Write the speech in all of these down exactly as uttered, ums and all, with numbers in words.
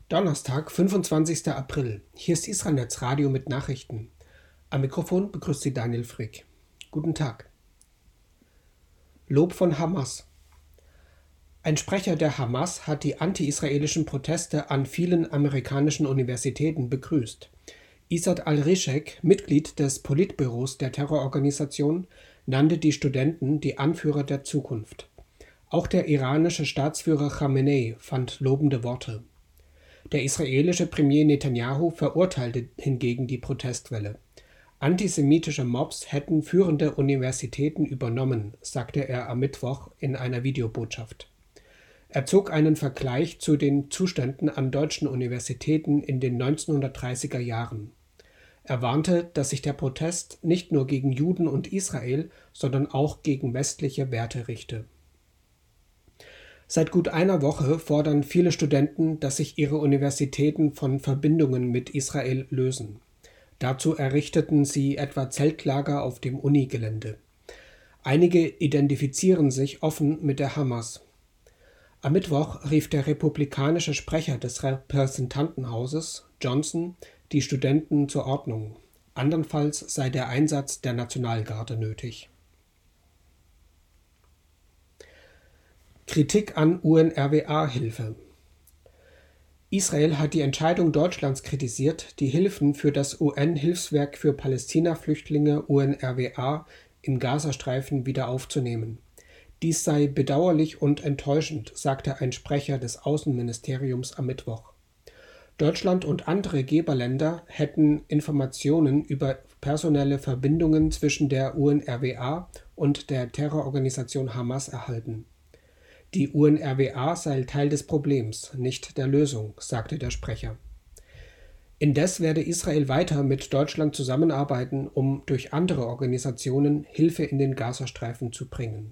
Donnerstag, fünfundzwanzigster April. Hier ist Israelnetz Radio mit Nachrichten. Am Mikrofon begrüßt Sie Daniel Frick. Guten Tag. Lob von Hamas. Ein Sprecher der Hamas hat die anti-israelischen Proteste an vielen amerikanischen Universitäten begrüßt. Isad al-Rishek, Mitglied des Politbüros der Terrororganisation, nannte die Studenten die Anführer der Zukunft. Auch der iranische Staatsführer Khamenei fand lobende Worte. Der israelische Premier Netanyahu verurteilte hingegen die Protestwelle. Antisemitische Mobs hätten führende Universitäten übernommen, sagte er am Mittwoch in einer Videobotschaft. Er zog einen Vergleich zu den Zuständen an deutschen Universitäten in den neunzehnhundertdreißiger Jahren. Er warnte, dass sich der Protest nicht nur gegen Juden und Israel, sondern auch gegen westliche Werte richte. Seit gut einer Woche fordern viele Studenten, dass sich ihre Universitäten von Verbindungen mit Israel lösen. Dazu errichteten sie etwa Zeltlager auf dem Unigelände. Einige identifizieren sich offen mit der Hamas. Am Mittwoch rief der republikanische Sprecher des Repräsentantenhauses, Johnson, die Studenten zur Ordnung. Andernfalls sei der Einsatz der Nationalgarde nötig. Kritik an U N R W A-Hilfe. Israel hat die Entscheidung Deutschlands kritisiert, die Hilfen für das U N-Hilfswerk für Palästina-Flüchtlinge U N R W A im Gazastreifen wieder aufzunehmen. Dies sei bedauerlich und enttäuschend, sagte ein Sprecher des Außenministeriums am Mittwoch. Deutschland und andere Geberländer hätten Informationen über personelle Verbindungen zwischen der U N R W A und der Terrororganisation Hamas erhalten. Die U N R W A sei Teil des Problems, nicht der Lösung, sagte der Sprecher. Indes werde Israel weiter mit Deutschland zusammenarbeiten, um durch andere Organisationen Hilfe in den Gazastreifen zu bringen.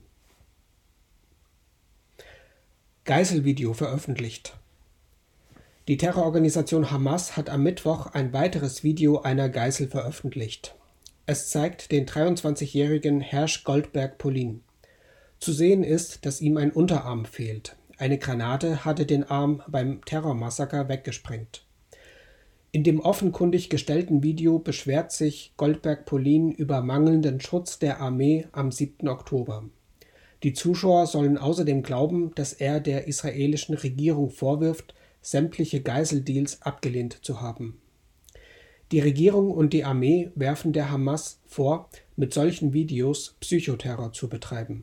Geiselvideo veröffentlicht. Die Terrororganisation Hamas hat am Mittwoch ein weiteres Video einer Geisel veröffentlicht. Es zeigt den dreiundzwanzigjährigen Hersh Goldberg Polin. Zu sehen ist, dass ihm ein Unterarm fehlt. Eine Granate hatte den Arm beim Terrormassaker weggesprengt. In dem offenkundig gestellten Video beschwert sich Goldberg Polin über mangelnden Schutz der Armee am siebten Oktober. Die Zuschauer sollen außerdem glauben, dass er der israelischen Regierung vorwirft, sämtliche Geiseldeals abgelehnt zu haben. Die Regierung und die Armee werfen der Hamas vor, mit solchen Videos Psychoterror zu betreiben.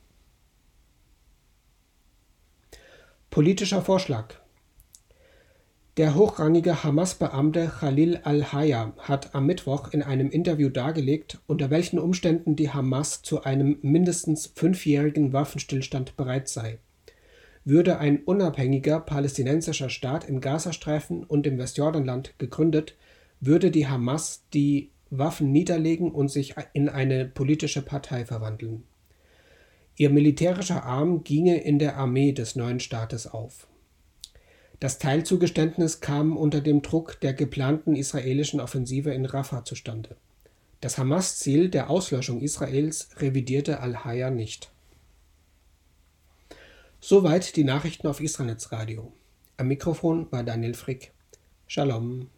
Politischer Vorschlag. Der hochrangige Hamas-Beamte Khalil al-Hayya hat am Mittwoch in einem Interview dargelegt, unter welchen Umständen die Hamas zu einem mindestens fünfjährigen Waffenstillstand bereit sei. Würde ein unabhängiger palästinensischer Staat im Gazastreifen und im Westjordanland gegründet, würde die Hamas die Waffen niederlegen und sich in eine politische Partei verwandeln. Ihr militärischer Arm ginge in der Armee des neuen Staates auf. Das Teilzugeständnis kam unter dem Druck der geplanten israelischen Offensive in Rafah zustande. Das Hamas-Ziel der Auslöschung Israels revidierte al-Hayya nicht. Soweit die Nachrichten auf Israelnetz Radio. Am Mikrofon war Daniel Frick. Shalom.